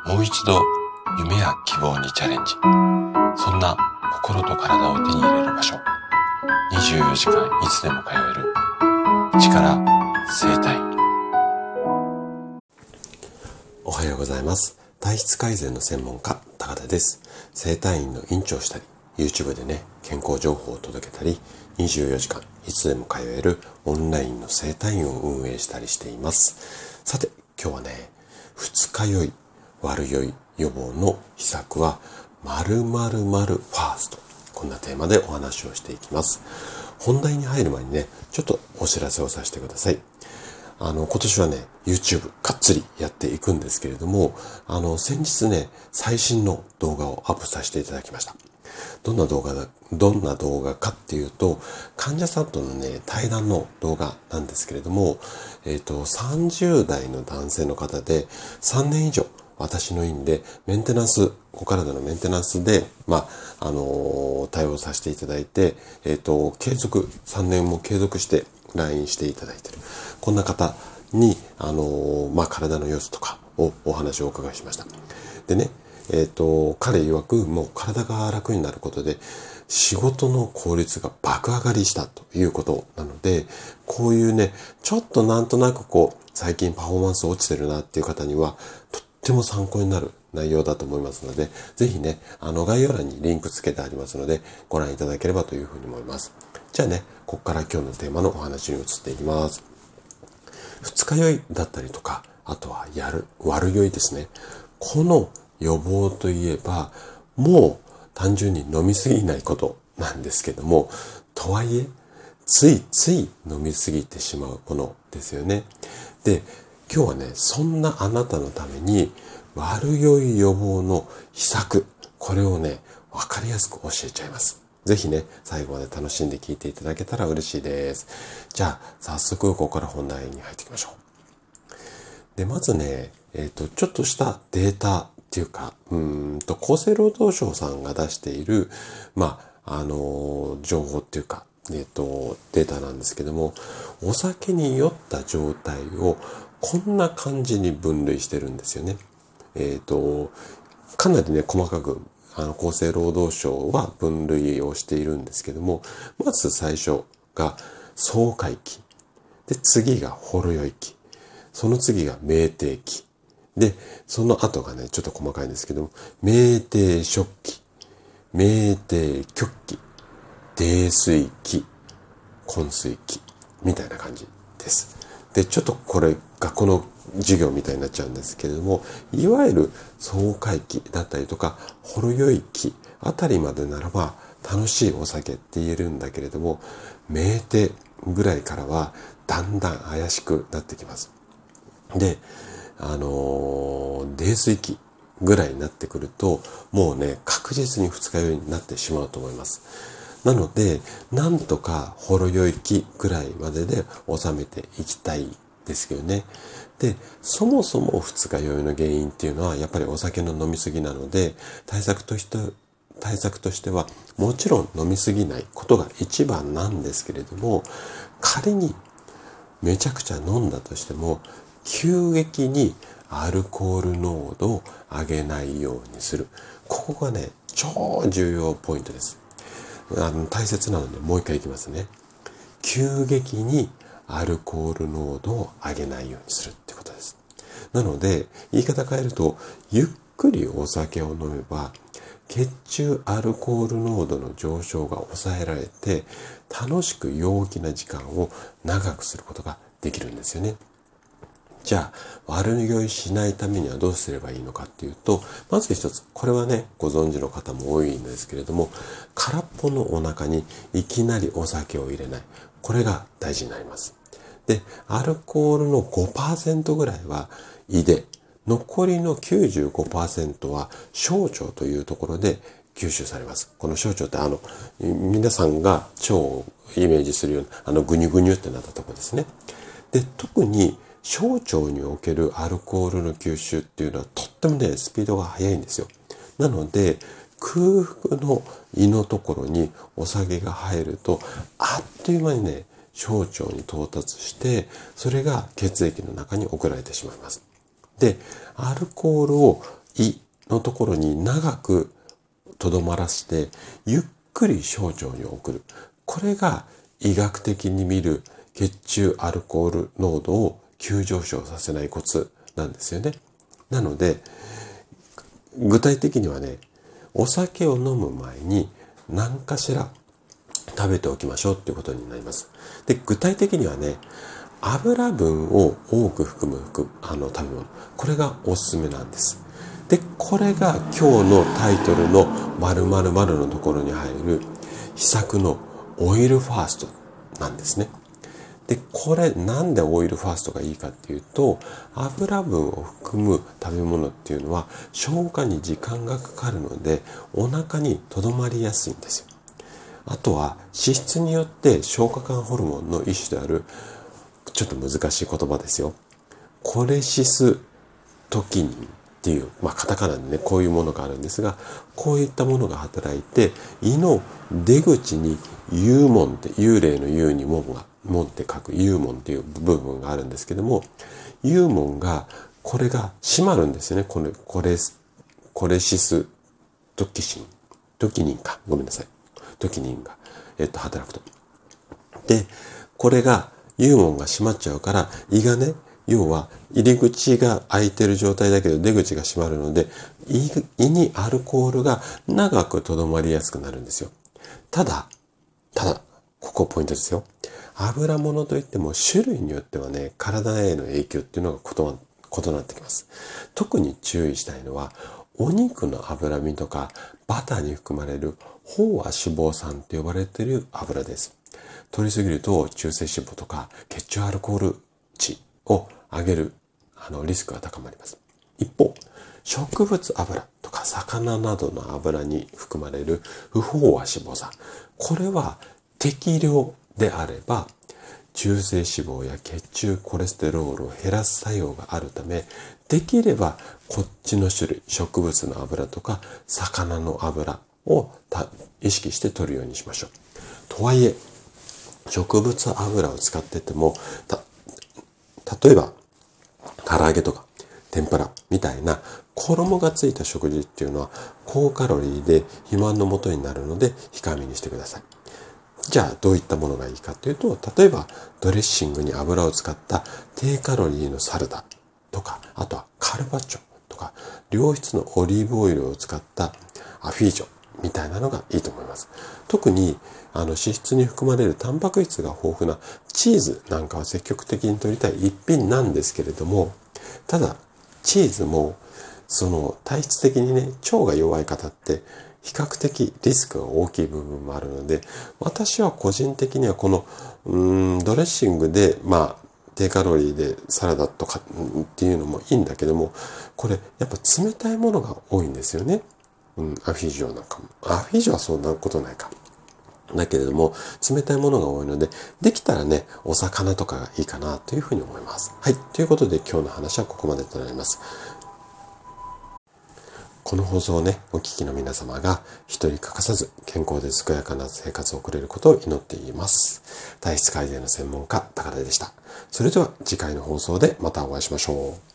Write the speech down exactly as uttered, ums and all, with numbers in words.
もう一度夢や希望にチャレンジ。そんな心と体を手に入れる場所。にじゅうよじかんいつでも通える市から整体。 おはようございます。体質改善の専門家高田です。整体院の院長をしたり、 YouTube でね健康情報を届けたり、にじゅうよじかんいつでも通えるオンラインの整体院を運営したりしています。さて今日はね、二日酔い悪酔い予防の秘策は〇〇〇ファースト、こんなテーマでお話をしていきます。本題に入る前にね、ちょっとお知らせをさせてください。あの今年はね YouTube がっつりやっていくんですけれども、あの先日ね最新の動画をアップさせていただきました。どんな動画だどんな動画かっていうと、患者さんとのね対談の動画なんですけれども、えっとさんじゅう代の男性の方でさんねん以上私の院でメンテナンス、お体のメンテナンスで、まあ、あのー、対応させていただいて、えっと、継続、さんねんも継続して来院していただいている。こんな方に、あのー、まあ、体の様子とかをお話をお伺いしました。でね、えっと、彼曰く、もう体が楽になることで、仕事の効率が爆上がりしたということなので、こういうね、ちょっとなんとなくこう、最近パフォーマンス落ちてるなっていう方には、とっても参考になる内容だと思いますので、ぜひね、あの概要欄にリンクつけてありますので、ご覧いただければというふうに思います。じゃあね、ここから今日のテーマのお話に移っていきます。二日酔いだったりとか、あとはやる、悪酔いですね。この予防といえば、もう単純に飲みすぎないことなんですけども、とはいえ、ついつい飲みすぎてしまうものですよね。で、今日はね、そんなあなたのために悪酔い予防の秘策、これをね、わかりやすく教えちゃいます。ぜひね、最後まで楽しんで聞いていただけたら嬉しいです。じゃあ、早速ここから本題に入っていきましょう。で、まずね、えっと、ちょっとしたデータっていうか、うーんと、厚生労働省さんが出している、まあ、あの、情報っていうか、えっと、データなんですけども、お酒に酔った状態をこんな感じに分類してるんですよね。えっと、かなりね、細かく、あの、厚生労働省は分類をしているんですけども、まず最初が爽快期。で、次がほろ酔い期。その次が酩酊期。で、その後がね、ちょっと細かいんですけども、酩酊初期、酩酊極期、泥酔期、昏睡期みたいな感じです。で、ちょっとこれ学校の授業みたいになっちゃうんですけれども、いわゆる爽快期だったりとかほろ酔い期あたりまでならば楽しいお酒って言えるんだけれども、酩酊ぐらいからはだんだん怪しくなってきます。で、あのー、泥酔期ぐらいになってくると、もうね、確実に二日酔いになってしまうと思います。なので、なんとかほろ酔い期ぐらいまでで収めていきたいですけどね。で、そもそも二日酔いの原因っていうのはやっぱりお酒の飲みすぎなので、対策として、対策としてはもちろん飲みすぎないことが一番なんですけれども、仮にめちゃくちゃ飲んだとしても、急激にアルコール濃度を上げないようにする。ここがね、超重要ポイントです。あの大切なのでもう一回いきますね。急激にアルコール濃度を上げないようにするってことです。なので言い方変えると、ゆっくりお酒を飲めば血中アルコール濃度の上昇が抑えられて、楽しく陽気な時間を長くすることができるんですよね。じゃあ悪酔いしないためにはどうすればいいのかっていうと、まず一つ、これはねご存知の方も多いんですけれども、空っぽのお腹にいきなりお酒を入れない、これが大事になります。で、アルコールの ごパーセント ぐらいは胃で、残りの きゅうじゅうごパーセント は小腸というところで吸収されます。この小腸ってあの皆さんが腸をイメージするようなあのグニュグニュってなったところですね。で、特に小腸におけるアルコールの吸収っていうのはとってもねスピードが速いんですよ。なので空腹の胃のところにお酒が入るとあっという間にね小腸に到達して、それが血液の中に送られてしまいます。で、アルコールを胃のところに長くとどまらせて、ゆっくり小腸に送る。これが医学的に見る血中アルコール濃度を急上昇させないコツなんですよね。なので、具体的にはね、お酒を飲む前に何かしら食べておきましょうっていうことになります。で、具体的にはね、油分を多く含むあの食べ物、これがおすすめなんです。で、これが今日のタイトルの〇〇〇のところに入る秘策のオイルファーストなんですね。で、これなんでオイルファーストがいいかっていうと、油分を含む食べ物っていうのは消化に時間がかかるので、お腹にとどまりやすいんですよ。あとは脂質によって消化管ホルモンの一種である、ちょっと難しい言葉ですよ、コレシストキニンっていう、まあカタカナでね、こういうものがあるんですが、こういったものが働いて、胃の出口に幽門って、幽霊の幽に門が、門って書く幽門っていう部分があるんですけども、幽門が、これが閉まるんですよね。これ、コレス、コレシストキシン、トキニンか、ごめんなさい。トキニンが、えっと、働くと。で、これが、幽門が閉まっちゃうから、胃がね、要は入り口が開いてる状態だけど出口が閉まるので、胃、胃にアルコールが長くとどまりやすくなるんですよ。ただ、ただ、ここポイントですよ。油物といっても種類によってはね、体への影響っていうのが異なってきます。特に注意したいのは、お肉の脂身とかバターに含まれる飽和脂肪酸と呼ばれている油です。摂りすぎると中性脂肪とか血中アルコール値を上げるあのリスクが高まります。一方、植物油とか魚などの油に含まれる不飽和脂肪酸、これは適量であれば中性脂肪や血中コレステロールを減らす作用があるため、できればこっちの種類、植物の油とか魚の油を意識して摂るようにしましょう。とはいえ、植物油を使ってても、た、例えば、唐揚げとか天ぷらみたいな衣がついた食事っていうのは高カロリーで肥満の元になるので控えめにしてください。じゃあどういったものがいいかというと、例えばドレッシングに油を使った低カロリーのサラダとか、あとはカルパッチョとか、良質のオリーブオイルを使ったアフィージョみたいなのがいいと思います。特にあの脂質に含まれるタンパク質が豊富なチーズなんかは積極的に摂りたい一品なんですけれども、ただチーズもその体質的にね、腸が弱い方って比較的リスクが大きい部分もあるので、私は個人的にはこのうーんドレッシングでまあ低カロリーでサラダとかっていうのもいいんだけども、これやっぱ冷たいものが多いんですよね。うん、アフィジョなんかも。アフィジョはそんなことないか。だけれども、冷たいものが多いので、できたらね、お魚とかがいいかなというふうに思います。はい。ということで今日の話はここまでとなります。この放送をね、お聞きの皆様が一人欠かさず健康で健やかな生活を送れることを祈っています。体質改善の専門家、高田でした。それでは次回の放送でまたお会いしましょう。